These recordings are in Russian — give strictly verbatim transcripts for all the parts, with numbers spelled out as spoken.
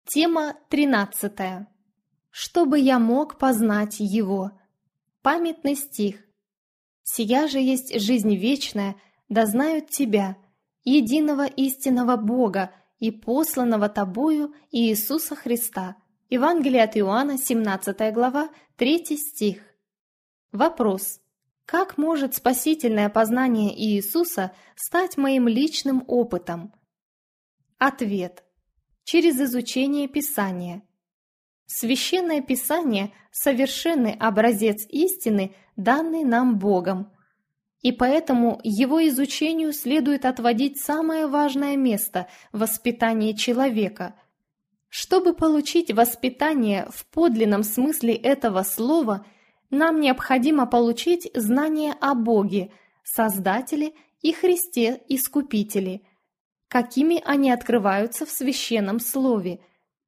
Тема тринадцатая. Чтобы я мог познать Его. Памятный стих. «Сия же есть жизнь вечная, да знают Тебя, единого истинного Бога и посланного Тобою Иисуса Христа». Евангелие от Иоанна, семнадцатая глава, третий стих. Вопрос. Как может спасительное познание Иисуса стать моим личным опытом? Ответ. Через изучение Писания. Священное Писание – совершенный образец истины, данный нам Богом. И поэтому его изучению следует отводить самое важное место в воспитании человека. Чтобы получить воспитание в подлинном смысле этого слова, нам необходимо получить знание о Боге, Создателе и Христе Искупителе, какими они открываются в Священном Слове.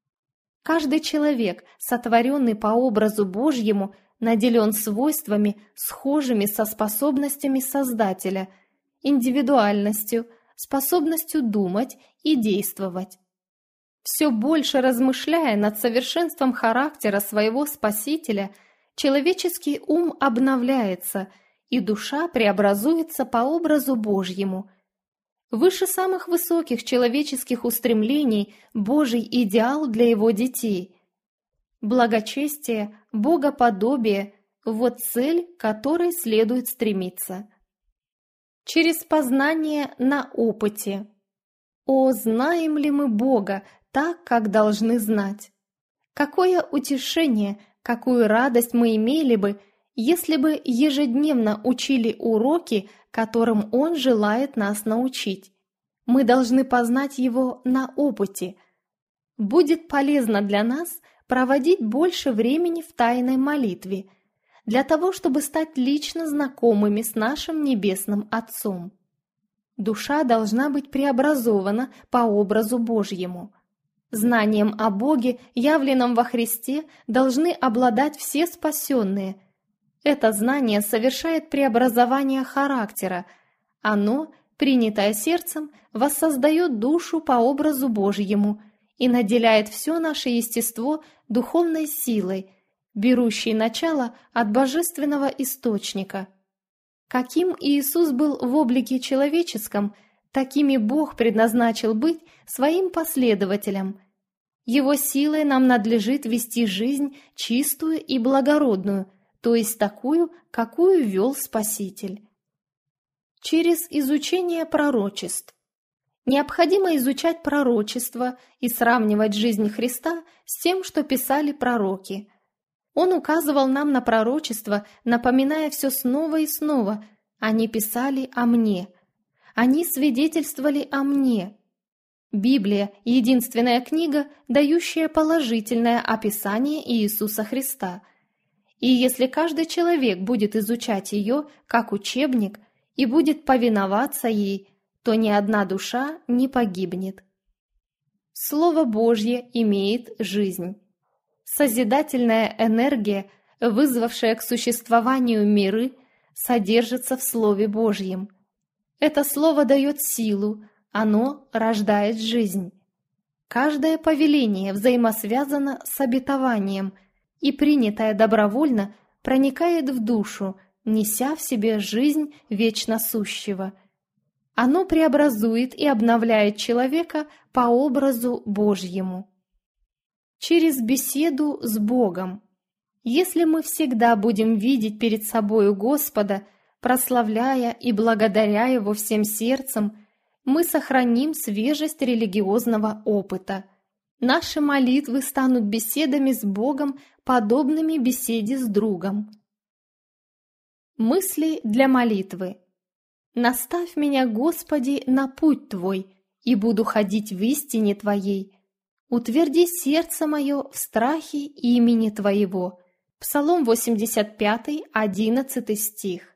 Каждый человек, сотворенный по образу Божьему, наделен свойствами, схожими со способностями Создателя, индивидуальностью, способностью думать и действовать. Все больше размышляя над совершенством характера своего Спасителя, человеческий ум обновляется, и душа преобразуется по образу Божьему. Выше самых высоких человеческих устремлений Божий идеал для его детей. Благочестие, богоподобие – вот цель, к которой следует стремиться. Через познание на опыте. О, знаем ли мы Бога так, как должны знать? Какое утешение, какую радость мы имели бы, если бы ежедневно учили уроки, которым Он желает нас научить. Мы должны познать Его на опыте. Будет полезно для нас проводить больше времени в тайной молитве, для того, чтобы стать лично знакомыми с нашим Небесным Отцом. Душа должна быть преобразована по образу Божьему. Знанием о Боге, явленном во Христе, должны обладать все спасенные. Это знание совершает преобразование характера. Оно, принятое сердцем, воссоздает душу по образу Божьему и наделяет все наше естество духовной силой, берущей начало от божественного источника. Каким Иисус был в облике человеческом, такими Бог предназначил быть своим последователям. Его силой нам надлежит вести жизнь чистую и благородную, то есть такую, какую вел Спаситель. Через изучение пророчеств. Необходимо изучать пророчества и сравнивать жизнь Христа с тем, что писали пророки. Он указывал нам на пророчества, напоминая все снова и снова: «Они писали о мне», «Они свидетельствовали о мне». Библия – единственная книга, дающая положительное описание Иисуса Христа. И если каждый человек будет изучать ее как учебник и будет повиноваться ей, то ни одна душа не погибнет. Слово Божье имеет жизнь. Созидательная энергия, вызвавшая к существованию миры, содержится в Слове Божьем. Это Слово дает силу, оно рождает жизнь. Каждое повеление взаимосвязано с обетованием, и принятое добровольно проникает в душу, неся в себе жизнь вечно сущего. Оно преобразует и обновляет человека по образу Божьему. Через беседу с Богом. Если мы всегда будем видеть перед собою Господа, прославляя и благодаря Его всем сердцем, мы сохраним свежесть религиозного опыта. Наши молитвы станут беседами с Богом, подобными беседе с другом. Мысли для молитвы. «Наставь меня, Господи, на путь Твой, и буду ходить в истине Твоей. Утверди сердце мое в страхе имени Твоего». Псалом восемьдесят пятый, одиннадцатый стих.